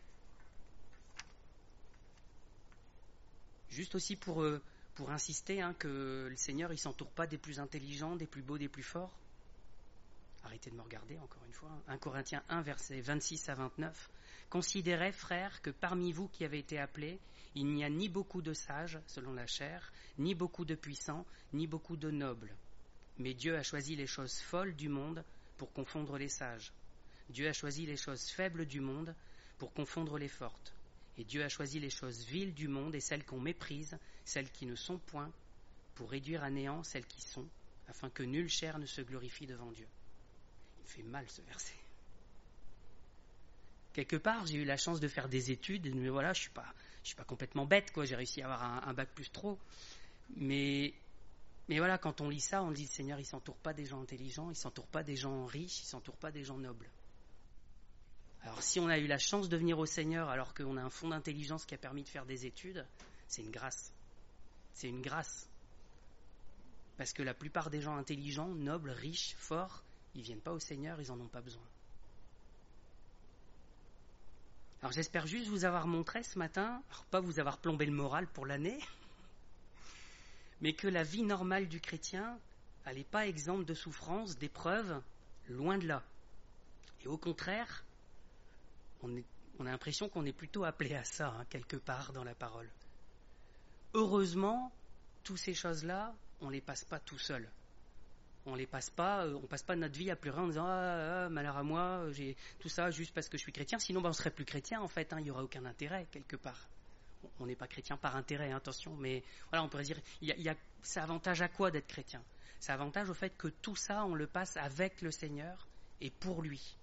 Juste aussi pour, euh, pour insister hein, que le Seigneur, il ne s'entoure pas des plus intelligents, des plus beaux, des plus forts. Arrêtez de me regarder, encore une fois. un Corinthiens un, versets vingt-six à vingt-neuf. Considérez, frères, que parmi vous qui avez été appelés, il n'y a ni beaucoup de sages, selon la chair, ni beaucoup de puissants, ni beaucoup de nobles. Mais Dieu a choisi les choses folles du monde pour confondre les sages. Dieu a choisi les choses faibles du monde pour confondre les fortes. Et Dieu a choisi les choses viles du monde et celles qu'on méprise, celles qui ne sont point, pour réduire à néant celles qui sont, afin que nulle chair ne se glorifie devant Dieu. Il me fait mal ce verset. Quelque part, j'ai eu la chance de faire des études, mais voilà, je suis pas, je suis pas complètement bête, quoi. J'ai réussi à avoir un, un bac plus trop. Mais, mais voilà, quand on lit ça, on dit le Seigneur, il s'entoure pas des gens intelligents, il s'entoure pas des gens riches, il s'entoure pas des gens nobles. Alors si on a eu la chance de venir au Seigneur alors qu'on a un fond d'intelligence qui a permis de faire des études, c'est une grâce. C'est une grâce. Parce que la plupart des gens intelligents, nobles, riches, forts, ils ne viennent pas au Seigneur, ils n'en ont pas besoin. Alors j'espère juste vous avoir montré ce matin, alors pas vous avoir plombé le moral pour l'année, mais que la vie normale du chrétien, elle n'est pas exempte de souffrance, d'épreuves, loin de là. Et au contraire, on, est, on a l'impression qu'on est plutôt appelé à ça, hein, quelque part dans la parole. Heureusement, toutes ces choses-là, on ne les passe pas tout seul. On les passe pas, on passe pas notre vie à pleurer en disant ah, ah malheur à moi, j'ai tout ça juste parce que je suis chrétien. Sinon, ben, on serait plus chrétien en fait. Hein, il y aura aucun intérêt quelque part. On n'est pas chrétien par intérêt, hein, attention. Mais voilà, on pourrait dire, il y a, il y a, ça avantage à quoi d'être chrétien? Ça avantage au fait que tout ça, on le passe avec le Seigneur et pour lui.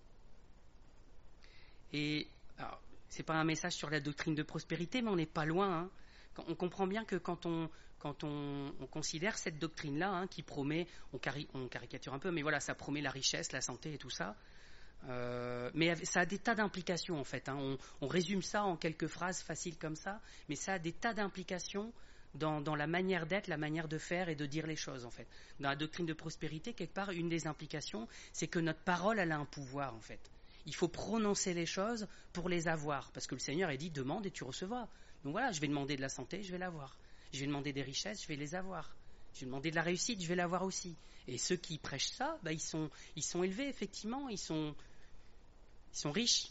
Et alors, c'est pas un message sur la doctrine de prospérité, mais on n'est pas loin. Hein. On comprend bien que quand on Quand on, on considère cette doctrine-là, hein, qui promet, on, cari- on caricature un peu, mais voilà, ça promet la richesse, la santé et tout ça, euh, mais ça a des tas d'implications en fait. Hein. On, on résume ça en quelques phrases faciles comme ça, mais ça a des tas d'implications dans, dans la manière d'être, la manière de faire et de dire les choses en fait. Dans la doctrine de prospérité, quelque part, une des implications, c'est que notre parole, elle a un pouvoir en fait. Il faut prononcer les choses pour les avoir, parce que le Seigneur a dit, demande et tu recevras. Donc voilà, je vais demander de la santé, je vais l'avoir. Je vais demander des richesses, je vais les avoir. Je vais demander de la réussite, je vais l'avoir aussi. Et ceux qui prêchent ça, bah, ils sont, ils sont élevés, effectivement, ils sont, ils sont riches.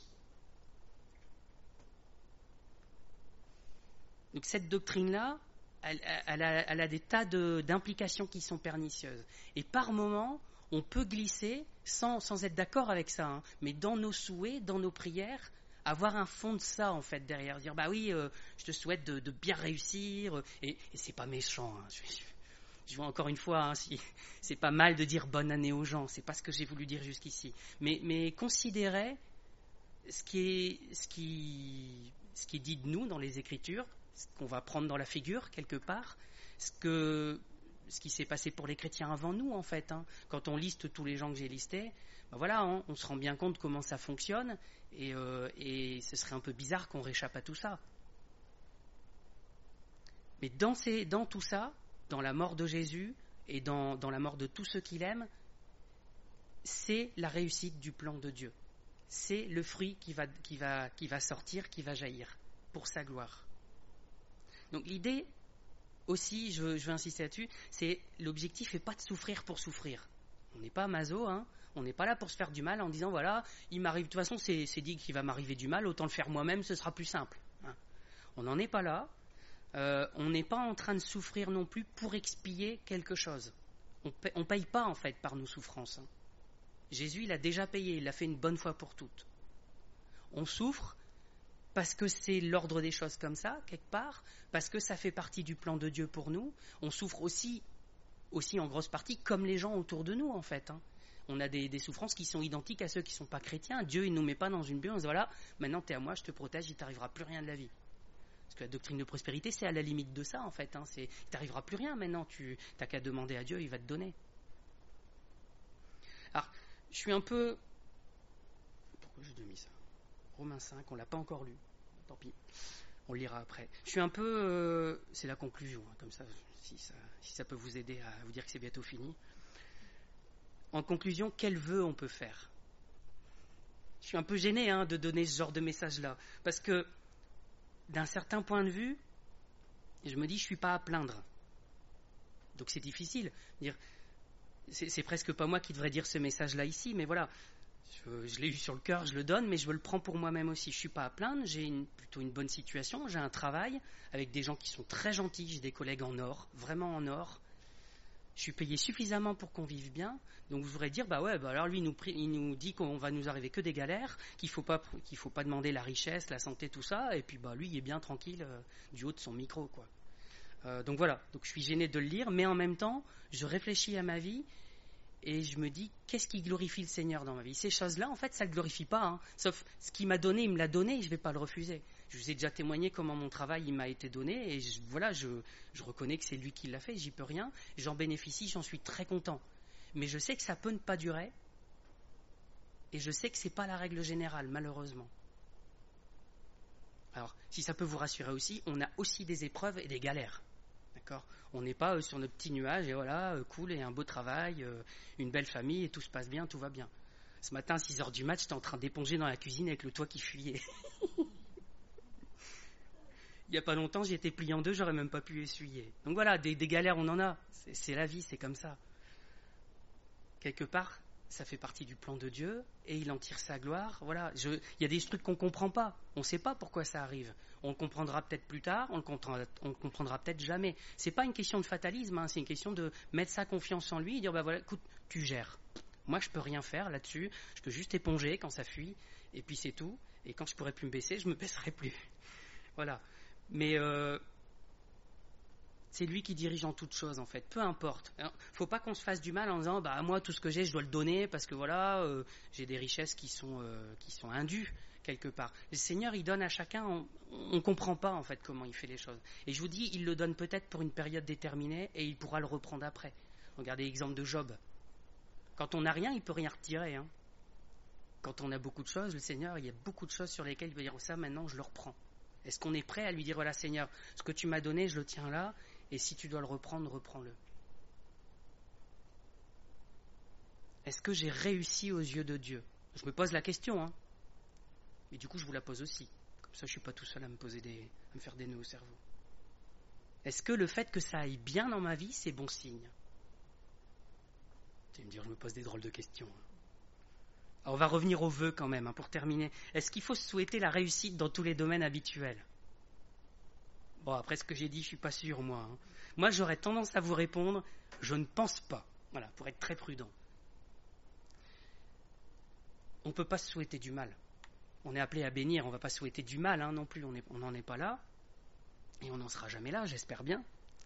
Donc cette doctrine-là, elle, elle, a, elle a des tas de, d'implications qui sont pernicieuses. Et par moments, on peut glisser, sans, sans être d'accord avec ça, hein, mais dans nos souhaits, dans nos prières, avoir un fond de ça en fait derrière, dire bah oui, euh, je te souhaite de, de bien réussir, euh, et, et c'est pas méchant. Hein, je, je, je vois encore une fois, hein, si, c'est pas mal de dire bonne année aux gens, c'est pas ce que j'ai voulu dire jusqu'ici. Mais, mais considérez ce qui est, ce qui, ce qui est dit de nous dans les Écritures, ce qu'on va prendre dans la figure quelque part, ce que ce qui s'est passé pour les chrétiens avant nous en fait. Hein. Quand on liste tous les gens que j'ai listés, ben voilà, hein, on se rend bien compte comment ça fonctionne et, euh, et ce serait un peu bizarre qu'on réchappe à tout ça. Mais dans, ces, dans tout ça, dans la mort de Jésus et dans, dans la mort de tous ceux qu'il aime, c'est la réussite du plan de Dieu. C'est le fruit qui va, qui va, qui va sortir, qui va jaillir pour sa gloire. Donc l'idée aussi, je veux, je veux insister là-dessus, c'est l'objectif n'est pas de souffrir pour souffrir. On n'est pas maso, hein. On n'est pas là pour se faire du mal en disant voilà, il m'arrive, de toute façon c'est, c'est dit qu'il va m'arriver du mal, autant le faire moi-même, ce sera plus simple. Hein. On n'en est pas là. Euh, on n'est pas en train de souffrir non plus pour expier quelque chose. On ne paye pas en fait par nos souffrances. Hein. Jésus il a déjà payé, il l'a fait une bonne fois pour toutes. On souffre parce que c'est l'ordre des choses comme ça, quelque part, parce que ça fait partie du plan de Dieu pour nous. On souffre aussi, aussi en grosse partie comme les gens autour de nous en fait. Hein. On a des, des souffrances qui sont identiques à ceux qui ne sont pas chrétiens. Dieu il ne nous met pas dans une bulle, on se dit voilà, maintenant tu es à moi, je te protège, il ne t'arrivera plus rien de la vie. Parce que la doctrine de prospérité, c'est à la limite de ça en fait. Hein. C'est, il ne t'arrivera plus rien maintenant, tu n'as qu'à demander à Dieu, il va te donner. Alors, je suis un peu... Pourquoi j'ai mis ça ? Romains cinq, on ne l'a pas encore lu. Tant pis, on le lira après. Je suis un peu... Euh, c'est la conclusion, hein, comme ça si, ça, si ça peut vous aider à vous dire que c'est bientôt fini. En conclusion, quel vœu on peut faire ? Je suis un peu gêné hein, de donner ce genre de message-là. Parce que, d'un certain point de vue, Et je me dis, je ne suis pas à plaindre. Donc c'est difficile. Dire, c'est, c'est presque pas moi qui devrais dire ce message-là ici, mais voilà, je, je l'ai eu sur le cœur, je le donne, mais je le prends pour moi-même aussi. Je ne suis pas à plaindre, j'ai une, plutôt une bonne situation, j'ai un travail avec des gens qui sont très gentils, j'ai des collègues en or, vraiment en or. Je suis payé suffisamment pour qu'on vive bien, donc je voudrais dire, bah ouais, bah alors lui il nous, il nous dit qu'on va nous arriver que des galères, qu'il faut pas, qu'il faut pas demander la richesse, la santé, tout ça, et puis bah lui il est bien tranquille euh, du haut de son micro, quoi. Euh, donc voilà, donc je suis gêné de le lire, mais en même temps, je réfléchis à ma vie et je me dis, qu'est-ce qui glorifie le Seigneur dans ma vie? Ces choses-là, en fait, ça ne le glorifie pas, hein. Sauf ce qu'il m'a donné, il me l'a donné et je ne vais pas le refuser. Je vous ai déjà témoigné comment mon travail il m'a été donné et je, voilà, je, je reconnais que c'est lui qui l'a fait, j'y peux rien, j'en bénéficie, j'en suis très content. Mais je sais que ça peut ne pas durer et je sais que ce n'est pas la règle générale, malheureusement. Alors, si ça peut vous rassurer aussi, on a aussi des épreuves et des galères. D'accord ? On n'est pas euh, sur notre petit nuage et voilà, euh, cool et un beau travail, euh, une belle famille et tout se passe bien, tout va bien. Ce matin, à six heures du mat, j'étais en train d'éponger dans la cuisine avec le toit qui fuyait. Il n'y a pas longtemps, j'y étais plié en deux, j'aurais même pas pu essuyer. Donc voilà, des, des galères, on en a. C'est, c'est la vie, c'est comme ça. Quelque part, ça fait partie du plan de Dieu et il en tire sa gloire. Voilà, je, il y a des trucs qu'on ne comprend pas. On ne sait pas pourquoi ça arrive. On le comprendra peut-être plus tard, on le comprendra, on le comprendra peut-être jamais. C'est pas une question de fatalisme, hein, c'est une question de mettre sa confiance en lui et dire bah voilà, écoute, tu gères. Moi, je peux rien faire là-dessus. Je peux juste éponger quand ça fuit et puis c'est tout. Et quand je pourrai plus me baisser, je me baisserai plus. Voilà. Mais euh, c'est lui qui dirige en toutes choses en fait, peu importe. Il ne faut pas qu'on se fasse du mal en disant bah moi tout ce que j'ai je dois le donner parce que voilà euh, j'ai des richesses qui sont euh, qui sont indues quelque part. Le Seigneur il donne à chacun, on ne comprend pas en fait comment il fait les choses. Et je vous dis il le donne peut-être pour une période déterminée et il pourra le reprendre après. Regardez l'exemple de Job. Quand on n'a rien il ne peut rien retirer. Hein. Quand on a beaucoup de choses, le Seigneur il y a beaucoup de choses sur lesquelles il va dire ça maintenant je le reprends. Est-ce qu'on est prêt à lui dire voilà Seigneur ce que tu m'as donné je le tiens là. Et si tu dois le reprendre, reprends-le. Est-ce que j'ai réussi aux yeux de Dieu ? Je me pose la question, hein. Mais du coup, je vous la pose aussi. Comme ça, je ne suis pas tout seul à me poser des, à me faire des nœuds au cerveau. Est-ce que le fait que ça aille bien dans ma vie, c'est bon signe ? Tu vas me dire, je me pose des drôles de questions. Alors, on va revenir aux vœux quand même, hein, pour terminer. Est-ce qu'il faut se souhaiter la réussite dans tous les domaines habituels ? Bon, après ce que j'ai dit, je ne suis pas sûr, moi. Hein. Moi, j'aurais tendance à vous répondre, je ne pense pas. Voilà, pour être très prudent. On ne peut pas se souhaiter du mal. On est appelé à bénir, on ne va pas souhaiter du mal hein, non plus. On n'en est pas là. Et on n'en sera jamais là, j'espère bien.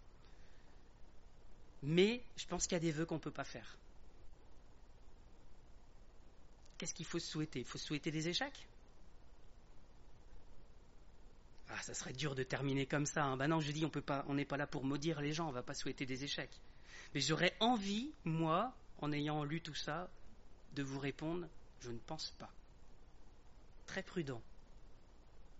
Mais je pense qu'il y a des vœux qu'on ne peut pas faire. Qu'est-ce qu'il faut se souhaiter ? Il faut se souhaiter des échecs ? Ah, ça serait dur de terminer comme ça. Hein. Ben non, je dis, on peut pas, on n'est pas là pour maudire les gens, on ne va pas souhaiter des échecs. Mais j'aurais envie, moi, en ayant lu tout ça, de vous répondre, je ne pense pas. Très prudent. Pourquoi ?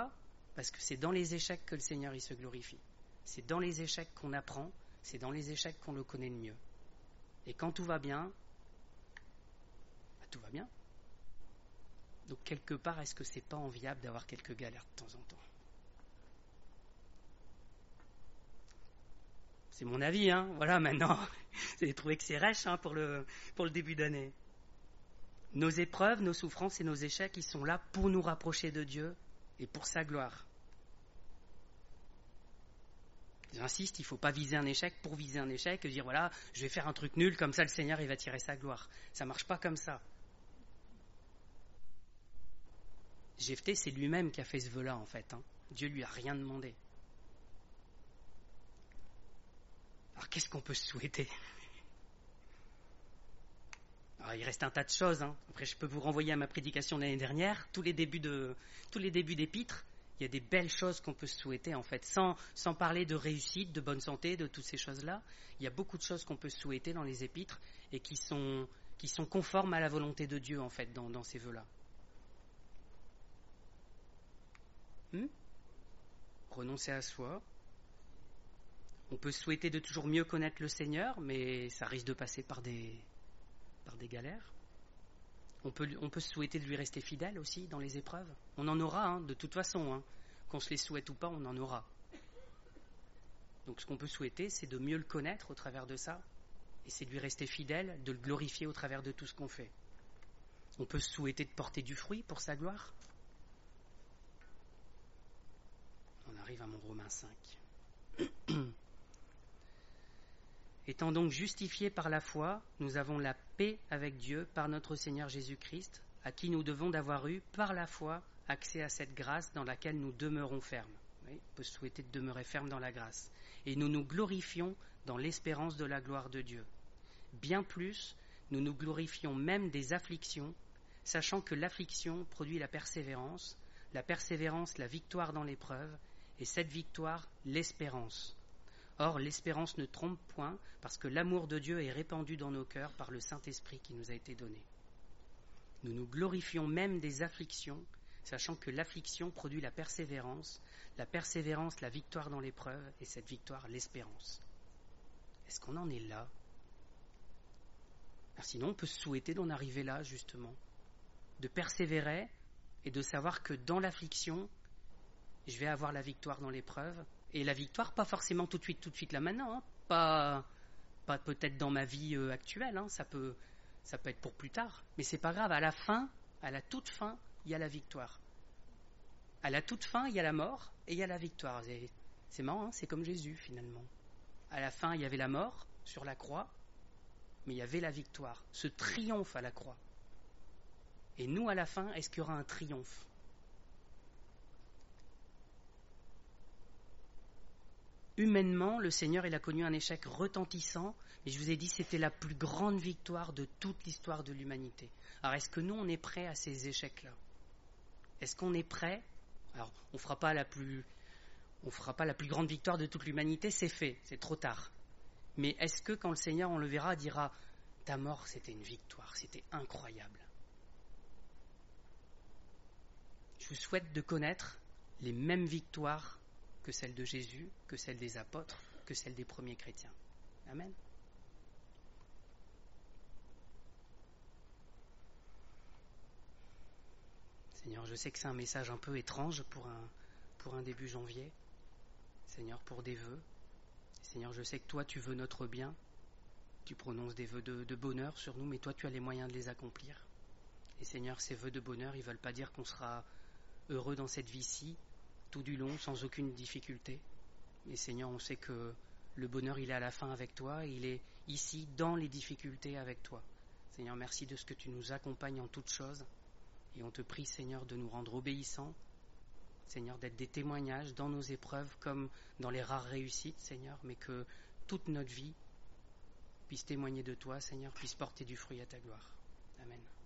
Parce que c'est dans les échecs que le Seigneur il se glorifie. C'est dans les échecs qu'on apprend, c'est dans les échecs qu'on le connaît le mieux. Et quand tout va bien, bah, tout va bien. Donc quelque part, est-ce que c'est pas enviable d'avoir quelques galères de temps en temps ? C'est mon avis, hein. Voilà, maintenant, vous allez trouver que c'est rêche hein, pour, le, pour le début d'année. Nos épreuves, nos souffrances et nos échecs, ils sont là pour nous rapprocher de Dieu et pour sa gloire. J'insiste, il ne faut pas viser un échec pour viser un échec et dire voilà, je vais faire un truc nul, comme ça le Seigneur il va tirer sa gloire. Ça ne marche pas comme ça. Jephthé, c'est lui-même qui a fait ce vœu-là en fait. Hein. Dieu lui a rien demandé. Alors qu'est-ce qu'on peut se souhaiter ? Alors, il reste un tas de choses. Hein. Après, je peux vous renvoyer à ma prédication de l'année dernière. Tous les débuts de, tous les débuts d'épîtres, il y a des belles choses qu'on peut se souhaiter en fait. Sans, sans parler de réussite, de bonne santé, de toutes ces choses-là. Il y a beaucoup de choses qu'on peut se souhaiter dans les épîtres et qui sont, qui sont conformes à la volonté de Dieu en fait dans, dans ces vœux-là. Hmm ? Renoncer à soi. On peut souhaiter de toujours mieux connaître le Seigneur, mais ça risque de passer par des, par des galères. On peut, on peut souhaiter de lui rester fidèle aussi dans les épreuves. On en aura, hein, de toute façon. Hein. Qu'on se les souhaite ou pas, on en aura. Donc ce qu'on peut souhaiter, c'est de mieux le connaître au travers de ça, et c'est de lui rester fidèle, de le glorifier au travers de tout ce qu'on fait. On peut souhaiter de porter du fruit pour sa gloire. On arrive à mon Romains cinq. Étant donc justifiés par la foi, nous avons la paix avec Dieu par notre Seigneur Jésus-Christ, à qui nous devons d'avoir eu, par la foi, accès à cette grâce dans laquelle nous demeurons fermes. Oui, on peut souhaiter de demeurer ferme dans la grâce. Et nous nous glorifions dans l'espérance de la gloire de Dieu. Bien plus, nous nous glorifions même des afflictions, sachant que l'affliction produit la persévérance, la persévérance la victoire dans l'épreuve, et cette victoire l'espérance. Or, l'espérance ne trompe point, parce que l'amour de Dieu est répandu dans nos cœurs par le Saint-Esprit qui nous a été donné. Nous nous glorifions même des afflictions, sachant que l'affliction produit la persévérance, la persévérance la victoire dans l'épreuve, et cette victoire l'espérance. Est-ce qu'on en est là ? Alors sinon, on peut se souhaiter d'en arriver là, justement, de persévérer et de savoir que dans l'affliction, je vais avoir la victoire dans l'épreuve. Et la victoire, pas forcément tout de suite, tout de suite là maintenant, hein. pas, pas peut-être dans ma vie euh, actuelle, hein. ça, peut, ça peut être pour plus tard. Mais c'est pas grave, à la fin, à la toute fin, il y a la victoire. À la toute fin, il y a la mort et il y a la victoire. C'est, c'est marrant, hein, c'est comme Jésus finalement. À la fin, il y avait la mort sur la croix, mais il y avait la victoire, ce triomphe à la croix. Et nous, à la fin, est-ce qu'il y aura un triomphe ? Humainement, le Seigneur, il a connu un échec retentissant, mais je vous ai dit, c'était la plus grande victoire de toute l'histoire de l'humanité. Alors, est-ce que nous, on est prêts à ces échecs-là ? Est-ce qu'on est prêts ? Alors, on fera pas la plus, on fera pas la plus grande victoire de toute l'humanité, c'est fait, c'est trop tard. Mais est-ce que quand le Seigneur, on le verra, dira « Ta mort, c'était une victoire, c'était incroyable ». Je vous souhaite de connaître les mêmes victoires que celles de Jésus, que celles des apôtres, que celles des premiers chrétiens. Amen. Seigneur, je sais que c'est un message un peu étrange pour un, pour un début janvier. Seigneur, pour des vœux. Seigneur, je sais que toi, tu veux notre bien. Tu prononces des vœux de, de bonheur sur nous, mais toi, tu as les moyens de les accomplir. Et Seigneur, ces vœux de bonheur, ils ne veulent pas dire qu'on sera heureux dans cette vie-ci, tout du long, sans aucune difficulté. Mais Seigneur, on sait que le bonheur, il est à la fin avec toi, et il est ici, dans les difficultés avec toi. Seigneur, merci de ce que tu nous accompagnes en toutes choses. Et on te prie, Seigneur, de nous rendre obéissants. Seigneur, d'être des témoignages dans nos épreuves comme dans les rares réussites, Seigneur, mais que toute notre vie puisse témoigner de toi, Seigneur, puisse porter du fruit à ta gloire. Amen.